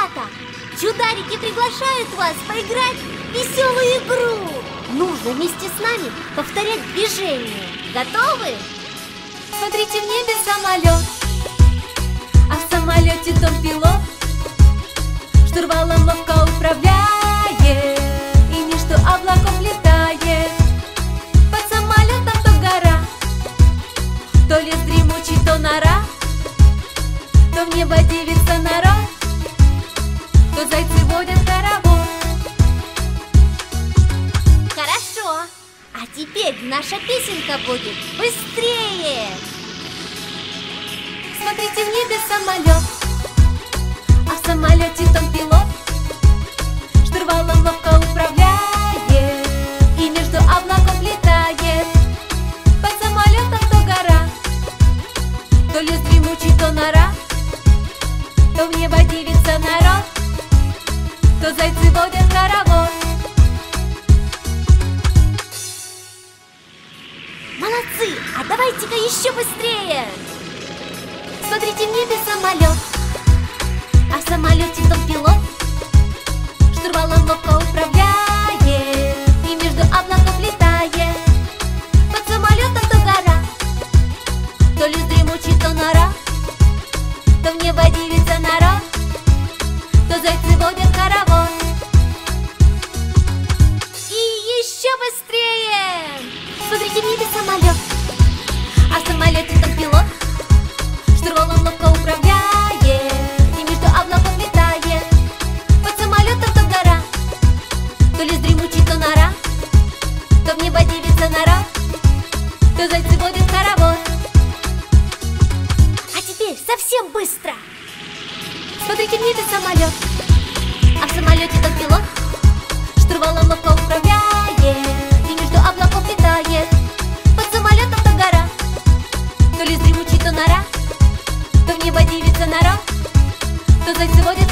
Ребята, чударики приглашают вас поиграть в веселую игру. Нужно вместе с нами повторять движение. Готовы? Смотрите, в небе самолет, а в самолете том пилот штурвалом ловко управляет и между облаков летает. Под самолетом то гора, то лес дремучий, то нора, то в небо дивится народ, то зайцы водят хоровод. Хорошо. А теперь наша песенка будет быстрее. Смотрите, в небе самолет, а в самолете том пилот штурвалом ловко управляет и между облаков летает. Под самолетом то гора, то лес дремучий, то нора, то в небо дивится народ, то зайцы водят хоровод. Молодцы! А давайте-ка еще быстрее. Смотрите, в небе самолет, а в самолете том пилот штурвалом ловко управляет и между облаков летает. Под самолетом то гора, то лес дремучий, то нора, то в небо дивится народ, то зайцы водят хоровод. И еще быстрее. Смотрите, в небе самолет, а в самолете там пилот штурвалом ловко управляет и между облаков летает. Под самолетом то гора, то лес дремучий, то нора, то в небо дивится народ, то зайцы водят хоровод. А теперь совсем быстро. Смотрите, в небе самолет, а в самолете там пилот штурвалом ловко управляет и между облаков летает. Под самолетом то гора, то лес дремучий, то нора, то в небо дивится народ, то зайцы водят